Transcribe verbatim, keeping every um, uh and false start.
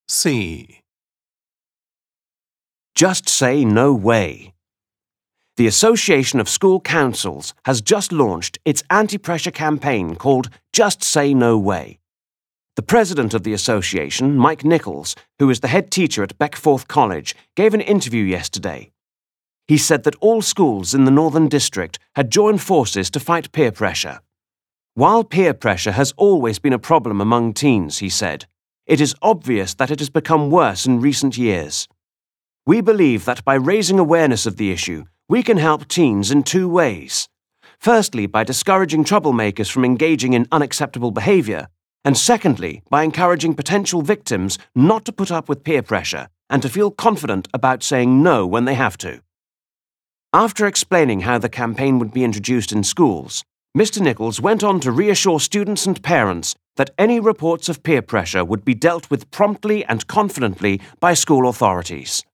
C. Just say no way. The Association of School Councils has just launched its anti-pressure campaign called Just Say No Way. The president of the association, Mike Nichols, who is the head teacher at Beckforth College, gave an interview yesterday. He said that all schools in the Northern District had joined forces to fight peer pressure. While peer pressure has always been a problem among teens, he said, it is obvious that it has become worse in recent years. We believe that by raising awareness of the issue, we can help teens in two ways. Firstly, by discouraging troublemakers from engaging in unacceptable behavior, and secondly, by encouraging potential victims not to put up with peer pressure and to feel confident about saying no when they have to. After explaining how the campaign would be introduced in schools, Mister Nichols went on to reassure students and parents that any reports of peer pressure would be dealt with promptly and confidently by school authorities.